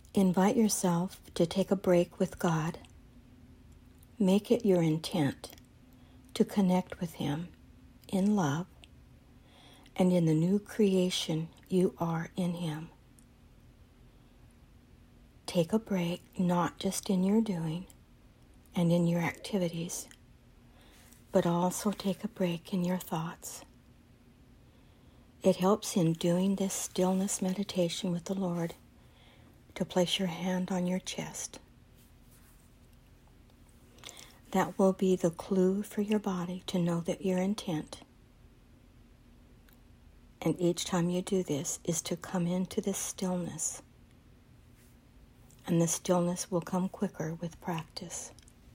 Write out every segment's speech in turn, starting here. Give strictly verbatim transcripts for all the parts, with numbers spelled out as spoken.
Invite yourself to take a break with God. Make it your intent to connect with Him in love and in the new creation you are in Him. Take a break, not just in your doing and in your activities, but also take a break in your thoughts. It helps in doing this stillness meditation with the Lord to place your hand on your chest. That will be the clue for your body to know that your intent, and each time you do this, is to come into this stillness. And the stillness will come quicker with practice.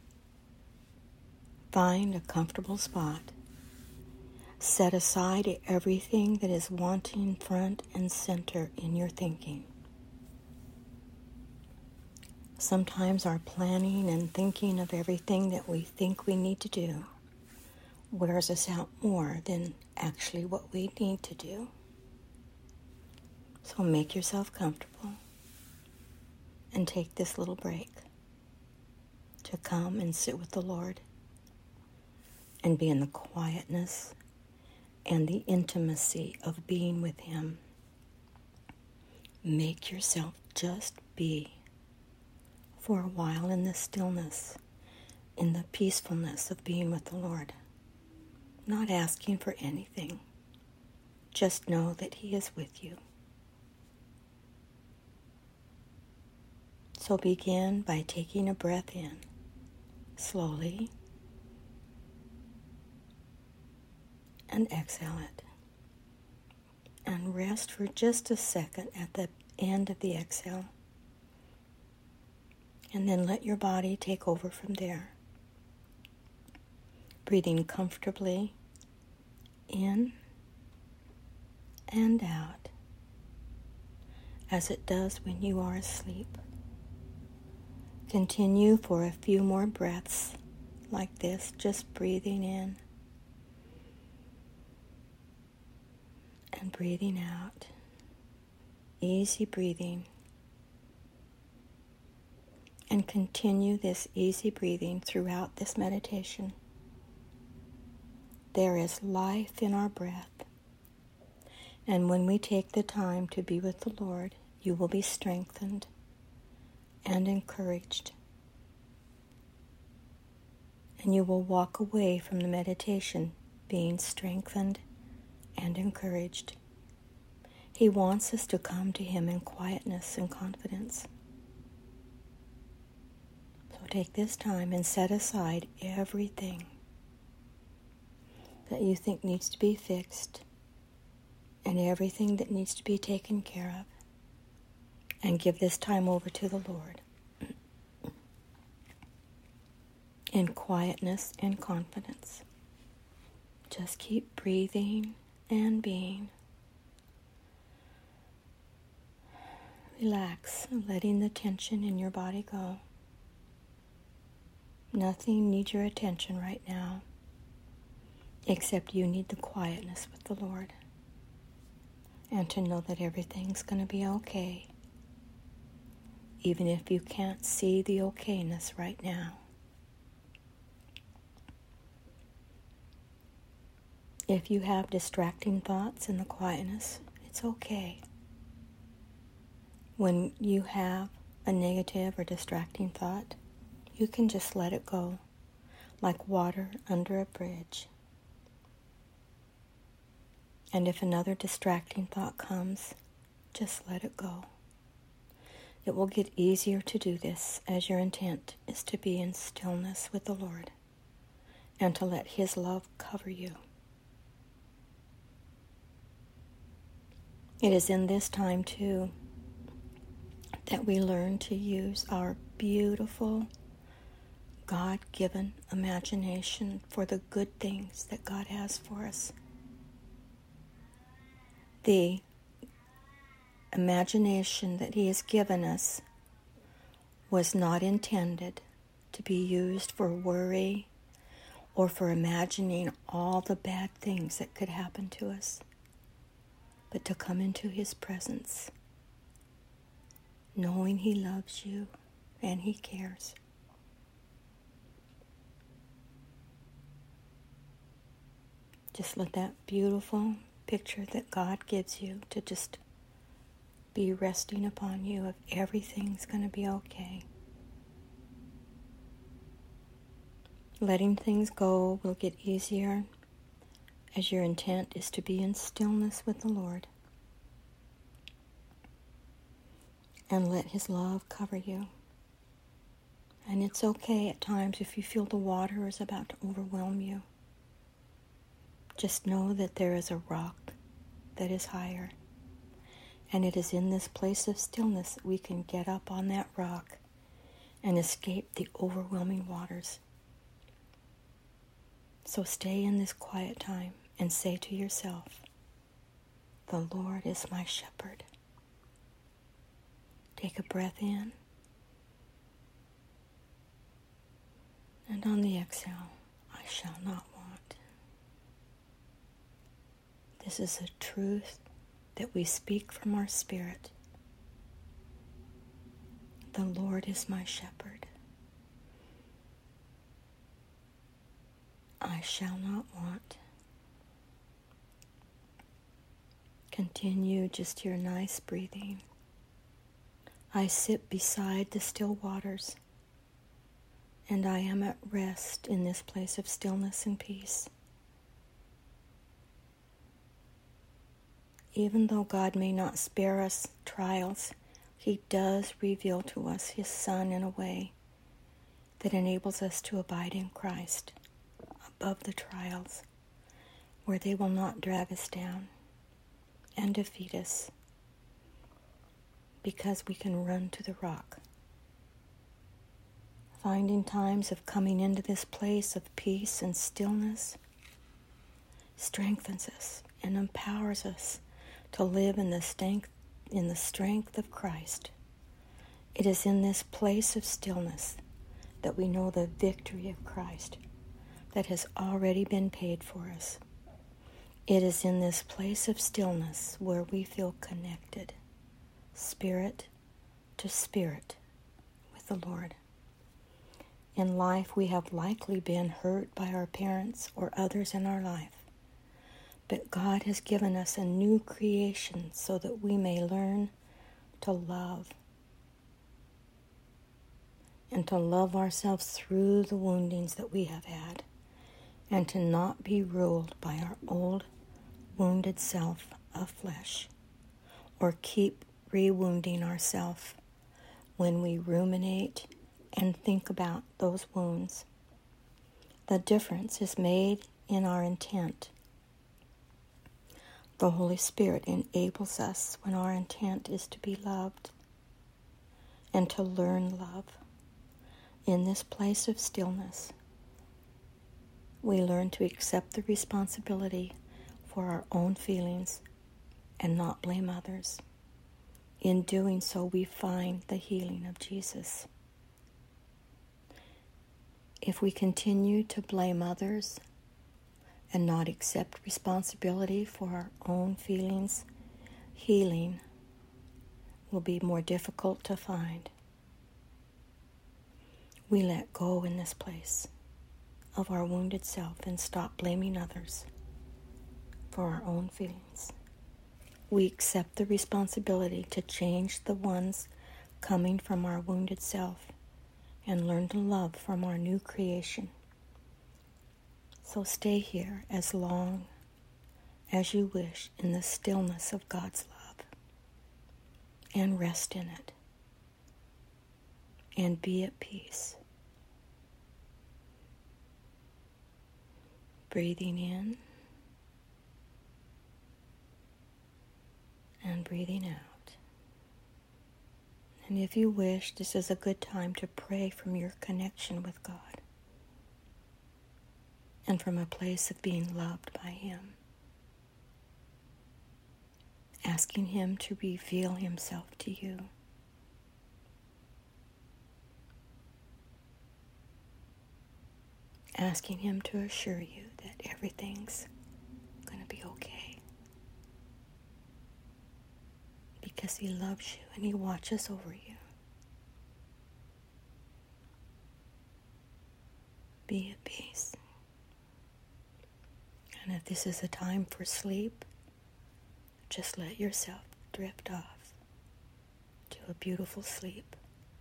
Find a comfortable spot. Set aside everything that is wanting front and center in your thinking. Sometimes our planning and thinking of everything that we think we need to do wears us out more than actually what we need to do. So make yourself comfortable and take this little break to come and sit with the Lord and be in the quietness and the intimacy of being with Him. Make yourself just be for a while in the stillness, in the peacefulness of being with the Lord. Not asking for anything. Just know that He is with you. So begin by taking a breath in, slowly, and exhale it. And rest for just a second at the end of the exhale. And then let your body take over from there. Breathing comfortably in and out, as it does when you are asleep. Continue for a few more breaths like this, just breathing in and breathing out. Easy breathing. And continue this easy breathing throughout this meditation. There is life in our breath. And when we take the time to be with the Lord, you will be strengthened and encouraged. And you will walk away from the meditation being strengthened and encouraged. He wants us to come to Him in quietness and confidence. So take this time and set aside everything that you think needs to be fixed and everything that needs to be taken care of, and give this time over to the Lord in quietness and confidence. Just keep breathing and being. Relax, letting the tension in your body go. Nothing needs your attention right now, except you need the quietness with the Lord, and to know that everything's going to be okay, even if you can't see the okayness right now. If you have distracting thoughts in the quietness, it's okay. When you have a negative or distracting thought, you can just let it go, like water under a bridge. And if another distracting thought comes, just let it go. It will get easier to do this as your intent is to be in stillness with the Lord and to let His love cover you. It is in this time, too, that we learn to use our beautiful, God-given imagination for the good things that God has for us. The imagination that He has given us was not intended to be used for worry or for imagining all the bad things that could happen to us, but to come into His presence knowing He loves you and He cares. Just let that beautiful picture that God gives you to just be resting upon you of everything's going to be okay. Letting things go will get easier as your intent is to be in stillness with the Lord. And let His love cover you. And it's okay at times if you feel the water is about to overwhelm you. Just know that there is a rock that is higher. And it is in this place of stillness that we can get up on that rock and escape the overwhelming waters. So stay in this quiet time and say to yourself, the Lord is my shepherd. Take a breath in. And on the exhale, I shall not want. This is a truth that we speak from our spirit. The Lord is my shepherd. I shall not want. Continue just your nice breathing. I sit beside the still waters, and I am at rest in this place of stillness and peace. Even though God may not spare us trials, He does reveal to us His Son in a way that enables us to abide in Christ above the trials, where they will not drag us down and defeat us, because we can run to the rock. Finding times of coming into this place of peace and stillness strengthens us and empowers us to live in the strength, in the strength of Christ. It is in this place of stillness that we know the victory of Christ that has already been paid for us. It is in this place of stillness where we feel connected, spirit to spirit, with the Lord. In life, we have likely been hurt by our parents or others in our life. But God has given us a new creation so that we may learn to love. And to love ourselves through the woundings that we have had. And to not be ruled by our old wounded self of flesh. Or keep re-wounding ourselves when we ruminate and think about those wounds. The difference is made in our intent. The Holy Spirit enables us when our intent is to be loved and to learn love. In this place of stillness, we learn to accept the responsibility for our own feelings and not blame others. In doing so, we find the healing of Jesus. If we continue to blame others and not accept responsibility for our own feelings, healing will be more difficult to find. We let go in this place of our wounded self and stop blaming others for our own feelings. We accept the responsibility to change the ones coming from our wounded self and learn to love from our new creation. So stay here as long as you wish in the stillness of God's love and rest in it and be at peace. Breathing in and breathing out. And if you wish, this is a good time to pray from your connection with God and from a place of being loved by Him. Asking Him to reveal Himself to you. Asking Him to assure you that everything's going to be okay. because He loves you and He watches over you. Be at peace. And if this is a time for sleep, just let yourself drift off to a beautiful sleep,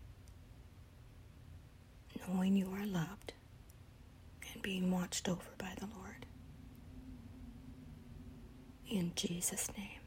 knowing you are loved and being watched over by the Lord. In Jesus' name.